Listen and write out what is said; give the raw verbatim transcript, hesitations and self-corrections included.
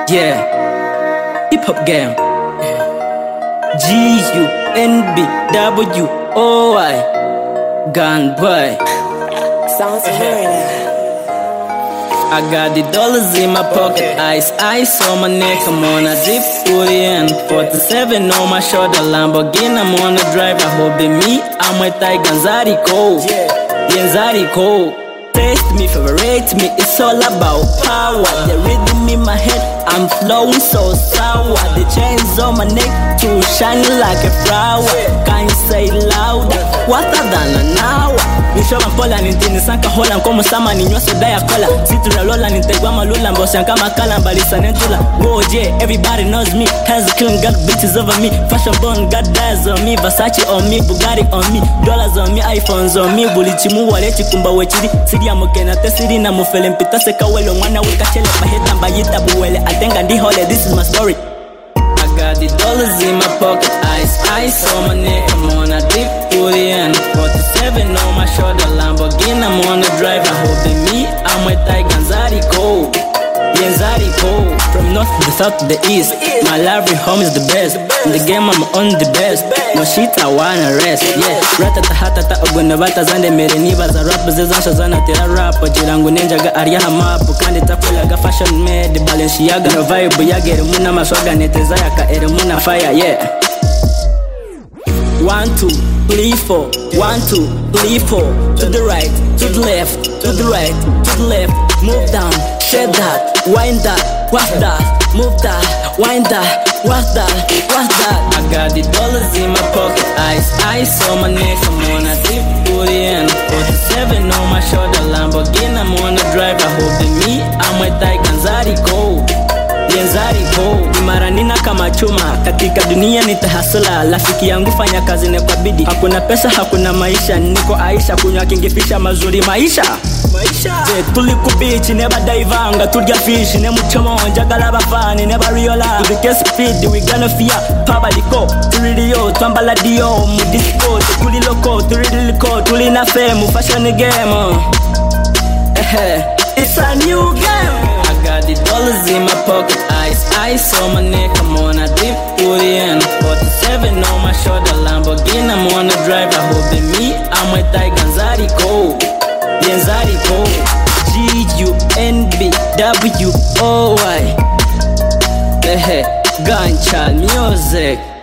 Yeah, hip hop game. G U N B W O I, Gun Boy. Sounds familiar. I got the dollars in my pocket, ice, ice on my neck, I'm on a drip, forty and forty-seven on my shoulder, Lamborghini, I'm on a drive, I hope they me, I'm with Tiger Zari Cole, yeah, Zari Cole. Taste me, favorite me, it's all about power. The rhythm in my head, I'm flowing so sour. The chains on my neck, too shining like a flower. Can you say louder? What I done an hour? Nisho mpola nintini sanka hola nkomo sama ninywa soda ya cola. Situ na lola nintegwa malula mbosha kama kala mbalisa nentula. Goje, everybody knows me. Hands are killing, got bitches over me. Fashion born, got diamonds on me. Versace on me, Bugatti on me. Dollars on me, iPhones on me. Bulichimu walechi kumba wechiri. Sidi ya mokena te sidi na mufele mpita seka welo mwana wika chele paheta mbayita buwele. Atenga ndi hole, this is my story. I got the dollars in my pocket, ice, ice on my neck, I'm on a deep forty and forty-seven on my shoulder, Lamborghini, I'm on the drive, I hope they me, I'm with Tiger Zari Cole, yeah, Zari Cole, from north to the south to the east, my library home is the best, in the game I'm on the best, no shit I wanna rest, yeah, ratata hatata ogwena bata zande mere niba za rap zezansha zana tera rap, jirangu nenjaga ariana mapu, kandi takwelaga fashion made, Balenciaga, no vibe yagere muna maswaga neteza yaka ere muna fire, yeah. One, two, three, four, one, two, three, four, to the right, to the left, to the right, to the left, move down, shake that, wind that, what's that, move that, wind that, what's that, what's that? I got the dollars in my pocket, ice, ice on my neck, I'm on a deep forty and forty-seven on my shoulder, Lamborghini, I'm on a drive, I hope they me, I'm with Tiger Zari Cole. Zari Cole, imara nina kama chuma, katika dunia nitahasula, rafiki yangu fanya kazi na kwa bidii, hakuna pesa hakuna maisha, niko Aisha kunywa kingefisha mazuri maisha. Maisha. Je, tulikubichi never divanga, turya fish ne muchomo njagala bafani never realize. We get speed, we gonna fear, pabaliko, turidio, twambala dio, mu disco, tukuli loko, turidiliko, tulina fame, fashion game. Eh, it's a new game. Got the dollars in my pocket, ice, ice on my neck, I'm on a deep forty and forty-seven on my shoulder, Lamborghini, I'm on a drive, I hope they me, I'm with Tiger Zari Cole, yeah, Zari Cole, G U N B W O I, eh, Gunchild music.